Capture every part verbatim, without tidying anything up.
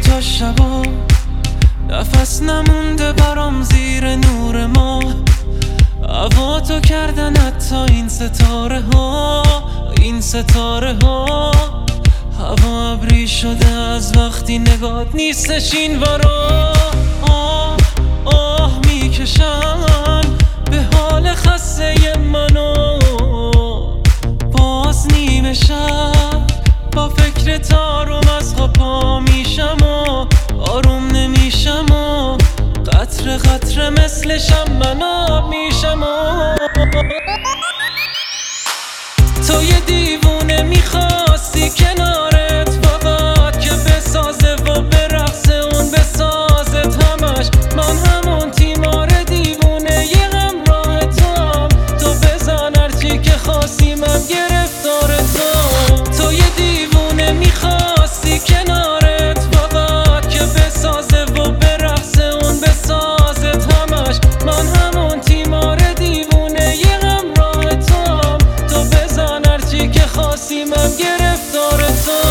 تا شبا نفس نمونده برام زیر نور ما، هوا تو کردن حتی این ستاره ها، این ستاره ها. هوا ابری شده از وقتی نگات نیستش این ورا. آه آه میکشن به حال خسته منو، باز نیمه شب با فکر تارم از خواب پا میشم و آروم نمیشم و قطره قطره مثل شمن آب میشم و تو یه دیوونه میخواستی کنارت فقط که بسازه و برقصه اون بسازت همش. من همون تیمار دیوونه یه همراه تام، تو بزن هرچی که خواستی من گرفتار تو. تو یه دیوونه میخواستی کنارت فقط که بسازه و برقصه اون بسازت همش. من همون تیمار دیوونه یه همراه تام، تو بزن هرچی که خواستی من گرفتار تو.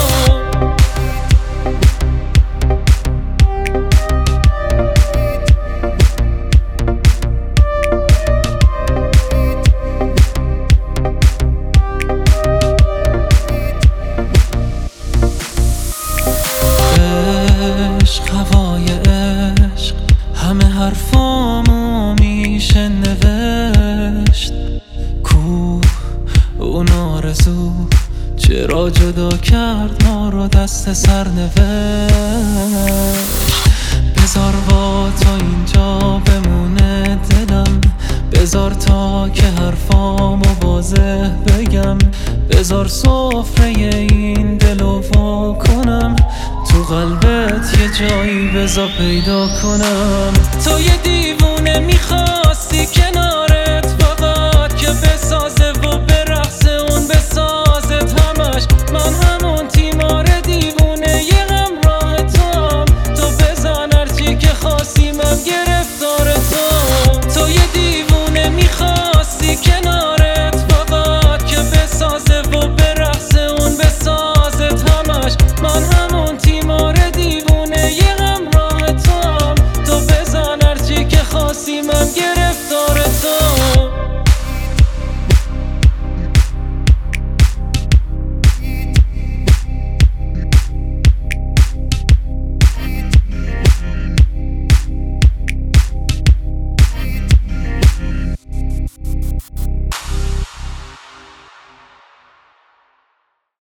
عشق هوای عشق همه حرفامو میشه نوشت. کو اون آرزو چرا جدا کرد ما رو دست سرنوشت. بذار با تو اینجا بمونه دلم، بذار تا که حرفامو واضح بگم، بذار سفره این دلو وا کنم، تو قلبت یه جایی بذار پیدا کنم. تو یه دیوونه میخوای